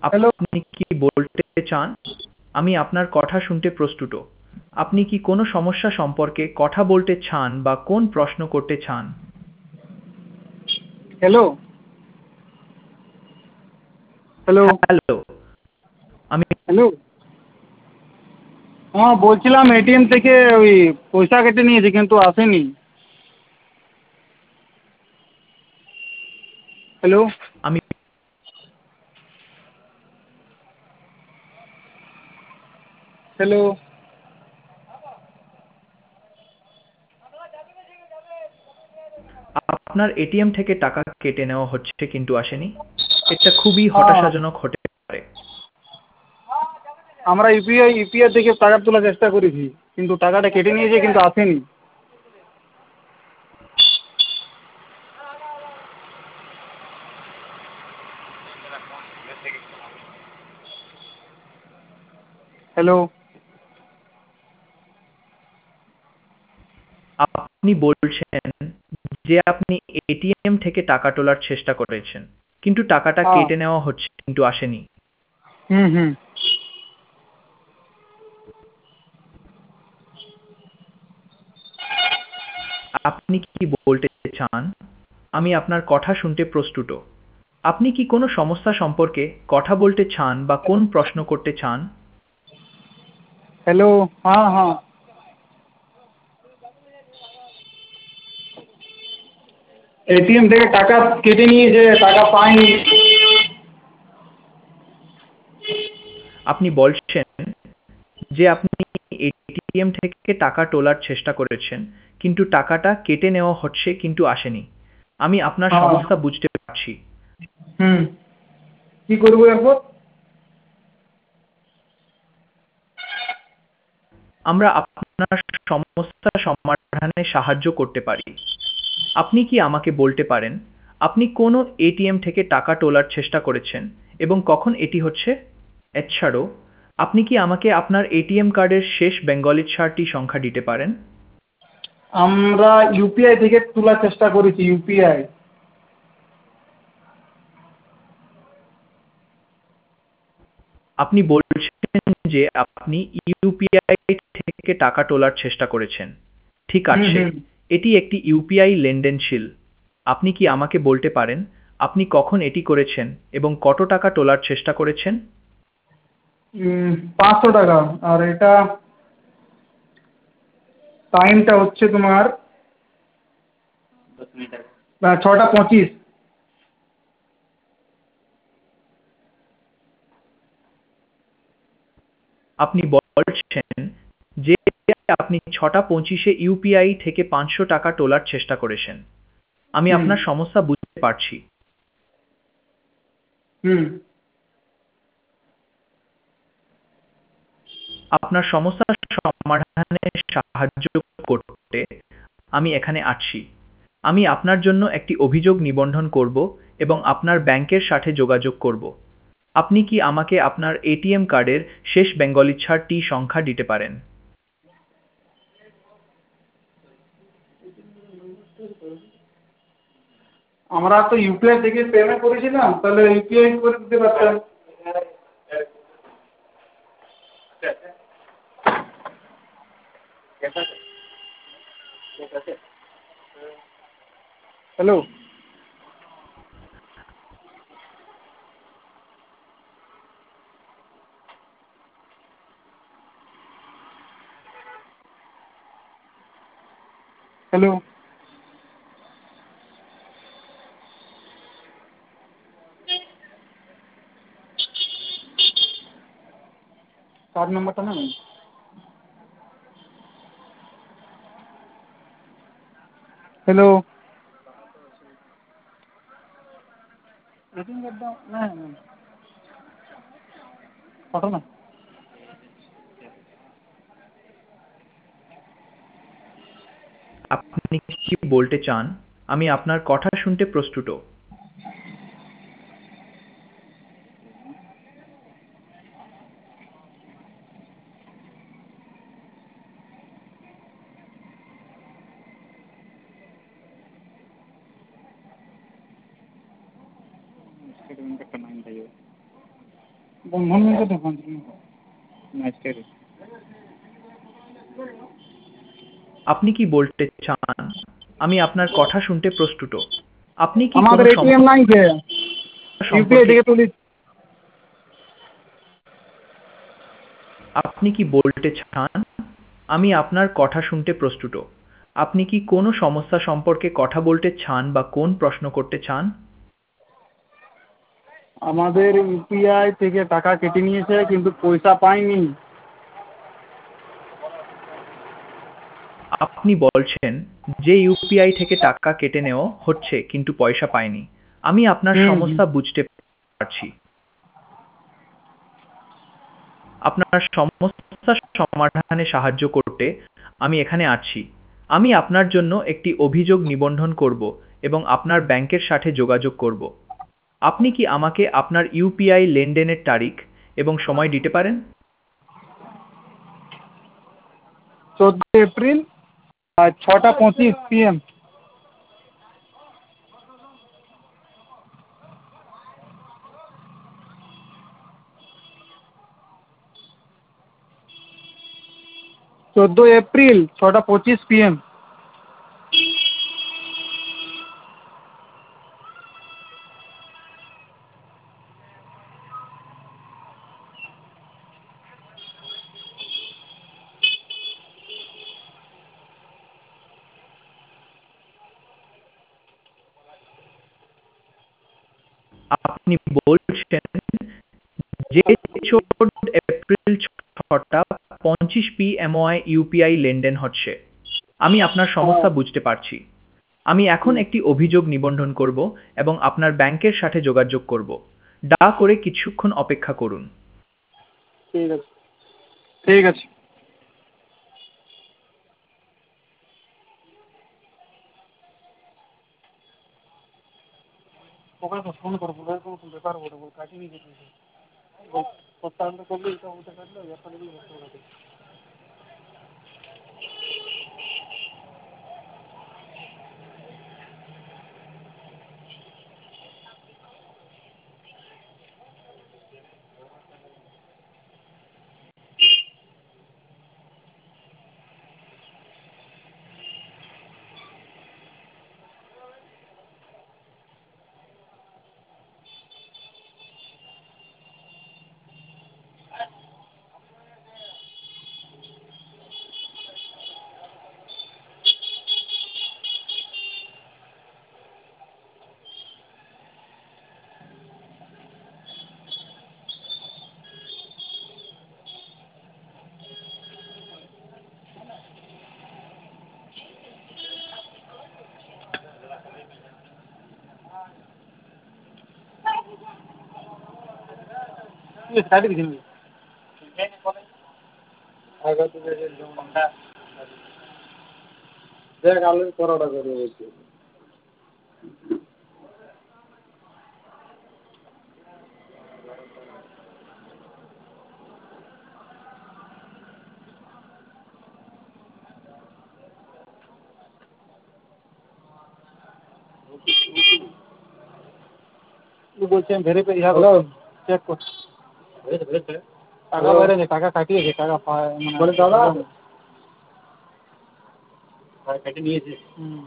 Hello. আপনি কি বলতে চান? আমি আপনার কথা শুনতে প্রস্তুত। আপনি কি কোনো সমস্যা সম্পর্কে কথা বলতে চান বা কোন প্রশ্ন করতে চান? হ্যালো। হ্যালো। হ্যালো, আমি হ্যালো। হ্যাঁ, বলছিলাম এটিএম থেকে ওই পয়সা কেটে নিয়েছি কিন্তু আসেনি। হ্যালো। আমি হ্যালো। আপনার এটিএম থেকে টাকা কেটে নেওয়া হচ্ছে কিন্তু আসেনি। এটা খুবই হ্যাঁ, হতাশাজনক হতে পারে। আমরা ইউপিআই থেকে টাকা তোলার চেষ্টা করেছি কিন্তু টাকাটা কেটে নিয়েছে কিন্তু আসেনি। হ্যালো। আপনি বলছেন যে আপনি এটিএম থেকে টাকা তোলার চেষ্টা করেছেন, কিন্তু টাকাটা হ্যাঁ। কেটে নেওয়া হচ্ছে কিন্তু আসেনি। হুম হুম। আপনি কি বলতে চান? আমি আপনার কথা শুনতে প্রস্তুত। আপনি কি কোনো সমস্যা সম্পর্কে কথা বলতে চান বা কোন প্রশ্ন করতে চান? হ্যালো। হ্যাঁ হ্যাঁ। এটিএম থেকে টাকা কেটে নিয়েছে, টাকা পাইনি। আপনি বলছেন যে আপনি এটিএম থেকে টাকা তোলার চেষ্টা করেছেন, কিন্তু টাকাটা কেটে নেওয়া হচ্ছে কিন্তু আসেনি। আমি আপনার হ্যাঁ। সমস্যা বুঝতে পারছি। হুম। কি করবো এরপর? আমরা আপনার সমস্যা সমাধানে সাহায্য করতে পারি। আপনি কি আমাকে বলতে পারেন, আপনি কোনো এটিএম থেকে টাকা তোলার চেষ্টা করেছেন এবং কখন এটি হচ্ছে? এছাড়াও, আপনি কি আমাকে আপনার এটিএম কার্ডের শেষ বেঙ্গলি 4টি সংখ্যা দিতে পারেন? আমরা ইউপিআই থেকে তোলার চেষ্টা করেছি, ইউপিআই। আপনি বলছেন যে আপনি ইউপিআই থেকে টাকা তোলার চেষ্টা করেছেন। ঠিক হুম আছে, হুম। এটি একটি ইউপিআই লেনদেনশীল। আপনি কি আমাকে বলতে পারেন, আপনি কখন এটি করেছেন এবং কত টাকা তোলার চেষ্টা করেছেন? 500 টাকা। আর এটা টাইমটা হচ্ছে তোমার 6টা 25। আপনি বলছেন যে আপনি 6টা 25-এ ইউপিআই থেকে 500 টাকা তোলার চেষ্টা করেছেন। আমি হুম আপনার সমস্যা বুঝতে পারছি। হুম। আপনার সমস্যা সমাধানে সাহায্য করতে আমি এখানে আছি। আমি আপনার জন্য একটি অভিযোগ নিবন্ধন করব এবং আপনার ব্যাংকের সাথে যোগাযোগ করব। আপনি কি আমাকে আপনার এটিএম কার্ডের শেষ বেঙ্গলি 4টি সংখ্যা দিতে পারেন? আমরা তো ইউপিআই থেকে পেমেন্ট করেছিলাম, তাহলে ইউপিআই করে দিতে পারতাম। হ্যালো। হ্যালো। কার্ড নাম্বারটা না? হ্যালো। এটিএম কার্ডটা না, পাঠাও না। আপনি কি বলতে চান? আমি আপনার কথা শুনতে প্রস্তুত। বন্ধন ব্যাংকে দোকান ছিল নাইট। আপনি কি বলতে চান? আমি আপনার কথা শুনতে প্রস্তুত। আপনি কি কোনো আমাদের এটিএম নাই যে, সমস্যা ইউপিআই সম্পর্কে থেকে তুলি। আপনি কি বলতে চান? আমি আপনার কথা শুনতে প্রস্তুত। আপনি কি কোনো সমস্যা সম্পর্কে কথা বলতে চান বা কোন প্রশ্ন করতে চান? আমাদের ইউপিআই থেকে টাকা কেটে নিয়েছে কিন্তু পয়সা পাইনি। আপনি বলছেন যে ইউপিআই থেকে টাকা কেটে নেওয়া হচ্ছে কিন্তু পয়সা পায়নি। আমি আপনার হুম হুম। সমস্যা বুঝতে পারছি। আপনার সমস্যা সমাধানে সাহায্য করতে আমি এখানে আছি। আমি আপনার জন্য একটি অভিযোগ নিবন্ধন করব এবং আপনার ব্যাংকের সাথে যোগাযোগ করব। আপনি কি আমাকে আপনার ইউপিআই লেনদেনের তারিখ এবং সময় দিতে পারেন? 14 এপ্রিল 6টা 25 PM। 14 এপ্রিল 6টা 25 PM। আপনি বলছেন যে 14 এপ্রিল 6টা 25 PM ইউপিআই লেনদেন হচ্ছে। আমি আপনার হ্যাঁ সমস্যা বুঝতে পারছি। আমি এখন হুম, একটি অভিযোগ নিবন্ধন করব এবং আপনার ব্যাংকের সাথে যোগাযোগ করব। দয়া করে কিছুক্ষণ অপেক্ষা করুন। ঠিক আছে ঠিক আছে। ওকে তো ফোন করবো, ব্যাপার বলে বল কাটিয়ে নিয়ে যেতে সপ্তাহান্ত করলে এটা উঠে কাটলো একটা দিনই বসতে কাটে। কাটি দিচ্ছি দেখ আলু পরোটা করে বলছি। বলছেন ভেরিফাই হ্যালো চেক কর টাকা বেড়েছে, টাকা কাটিয়েছে, টাকা মানে দাদা কেটে নিয়েছে। হুম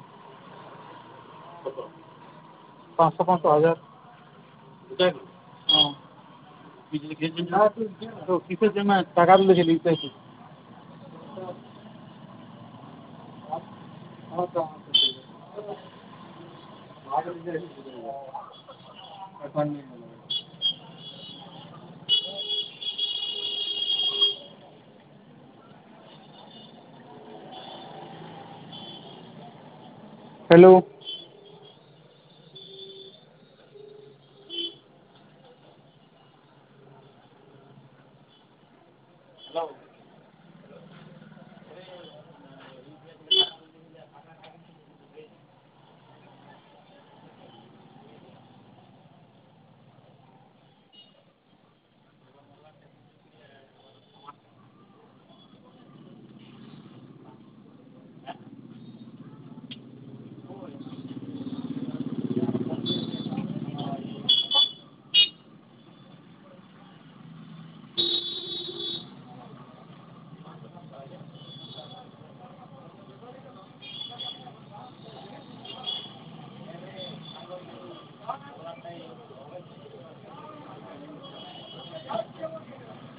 500 500 1000। হ্যাঁ তো কিসের জন্য টাকা তুলেছে লিখতে? হ্যালো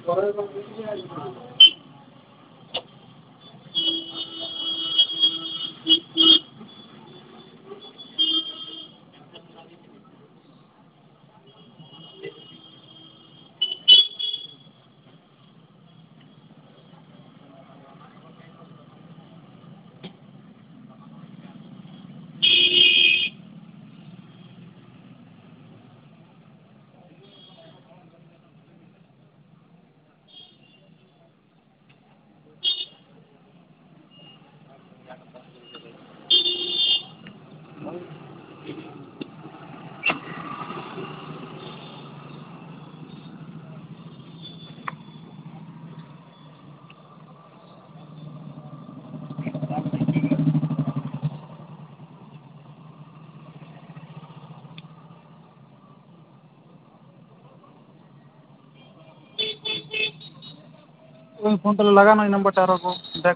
ওই ফোন তাহলে লাগানো এই নাম্বারটা আরো দেখ।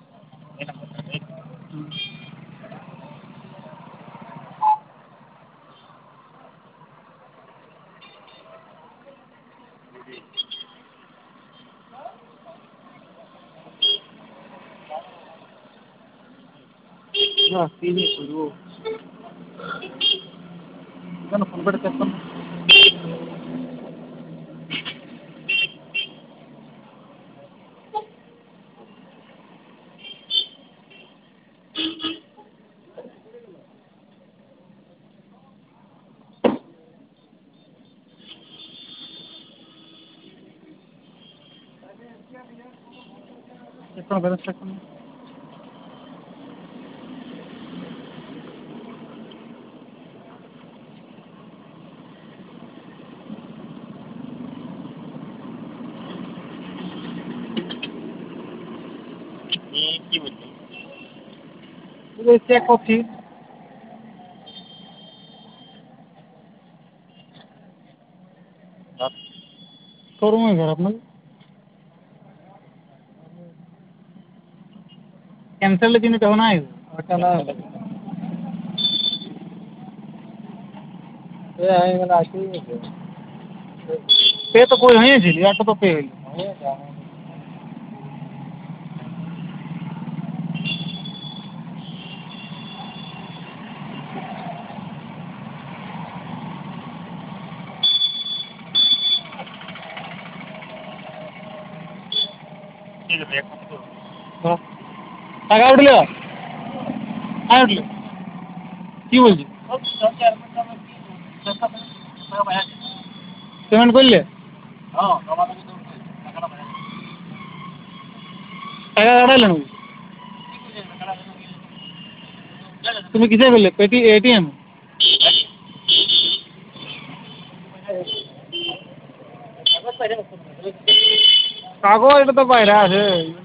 না কি করবো কেন ফোন করে চেক করবো। চেক করো ব্যালেন্স চেক করো। কি বলছো? চেক করছি। শোরুমে ঘর আপনার ক্যান্সেলের জন্য তখন আয় ওটা না पे तो कोई है जी या तो पे ঠিক আছে এখন তো টাকা উঠলে আয় উঠলে কি বলছি পেমেন্ট করলে টাকা কাটাইলে নাকি তুমি কিসে করলে পেটি এটিএম কাগজ এটা তো বাইরে আছে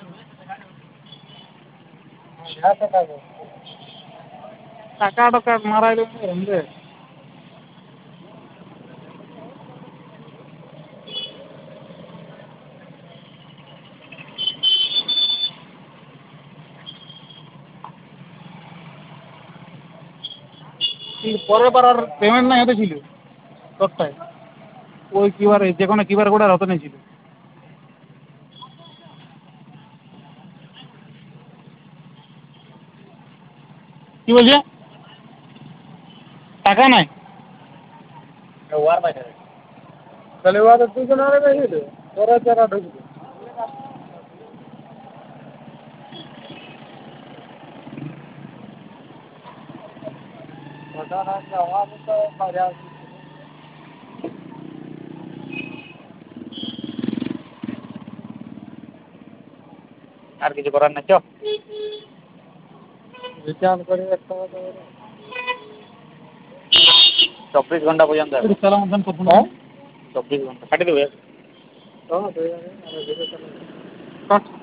টাকা মারাইলে রে পরের বার আর পেমেন্ট নাই হতে ছিল দশটায় ওই কিউআর যে কোনো কিউআর কোড আর হতে নেই ছিল কি বলছে টাকা নাই তাহলে ওরা দুজন আরে গেছিল ওরা যারা ঢুকবে আর কিছু করার নাই, চ রিটার্ন করে একটা 24 ঘন্টা পর্যন্ত আছে। সালাম দান করবো 24 ঘন্টা কাটি দেবে। কাট